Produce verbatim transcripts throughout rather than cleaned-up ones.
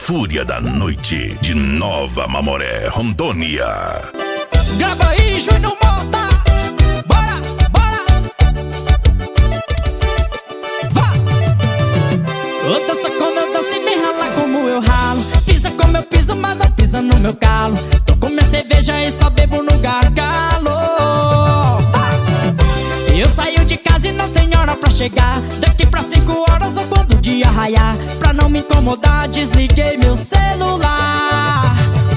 fúria da noite de Nova Mamoré, Rondônia. Grava aí, Júnior Mota. Bora, bora. Vá. Ô, dança como eu danço e vem ralar como eu ralo. Pisa como eu piso, mas não pisa no meu calo. Tô com minha cerveja e só bebo no gargalo. Eu saio de casa e não tem hora pra chegar. Daqui pra cinco horas ou quando o dia raiar. Pra não me incomodar, desliguei meu celular.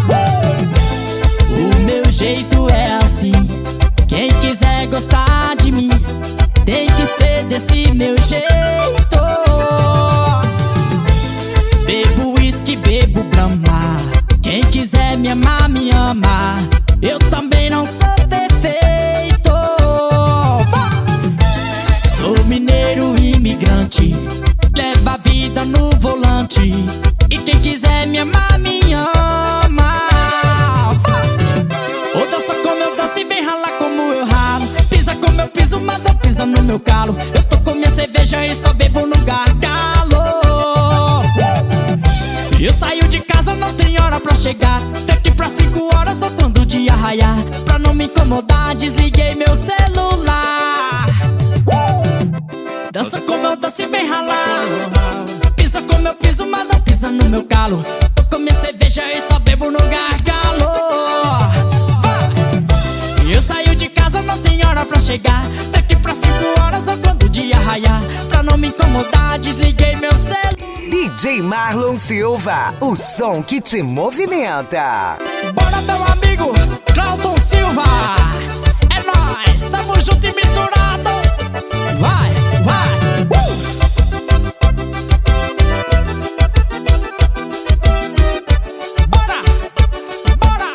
O meu jeito é assim. Quem quiser gostar de mim tem que ser desse meu jeito. Bebo uísque, bebo Brahma. Quem quiser me amar, me ama. Eu também não sou perfeito. Sou mineiro imigrante, leva a vida no volante. E quem quiser me amar, me ama. Ou dança como eu danço e vem ralar como eu ralo. Pisa como eu piso, mas não pisa no meu calo. Eu tô com minha cerveja e só bebo no gargalo. Eu saio de casa, não tem hora pra chegar. Daqui pra cinco horas ou quando o dia raiar. Pra não me incomodar, desliguei meu celular. Dança como eu danço e vem ralar. Pisa como eu piso, mas não pisa no meu calo. Tô com minha cerveja e só bebo no gargalo. Eu saio de casa, não tem hora pra chegar. Daqui pra cinco horas ou quando o dia raiar. Pra não me incomodar, desliguei meu celular. D J Marlon Silva, o som que te movimenta. Bora, meu amigo Claudon Silva. É nóis, tamo junto e misturados. Vai, vai, uh! Bora, bora,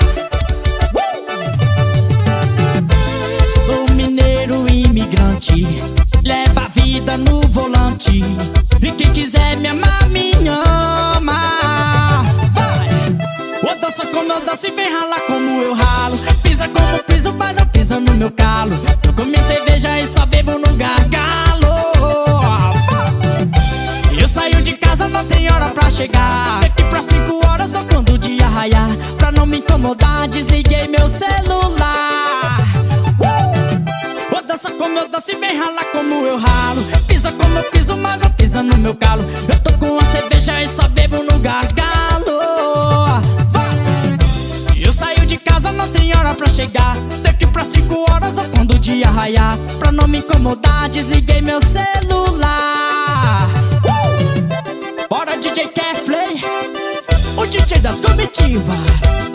uh! Sou mineiro imigrante, leva a vida no volante. E quem quiser me amar, me ama. Vai! Ou dança como eu danço e vem ralar como eu ralo. Pisa como eu piso, mas não pisa no meu calo. Tô com minha cerveja e só bebo no gargalo. Eu saio de casa, não tem hora pra chegar. Daqui pra cinco horas ou quando o dia raiar. Pra não me incomodar, desliguei meu celular. Ou dança como eu danço e vem ralar como eu ralo. Pisa como eu piso, mas não pisa no meu calo. Eu tô com a cerveja e só bebo no gargalo. Eu saio de casa, não tem hora pra chegar. Daqui pra cinco horas ou quando o dia raiar. Pra não me incomodar, desliguei meu celular. Bora, D J Kefley, o D J das comitivas.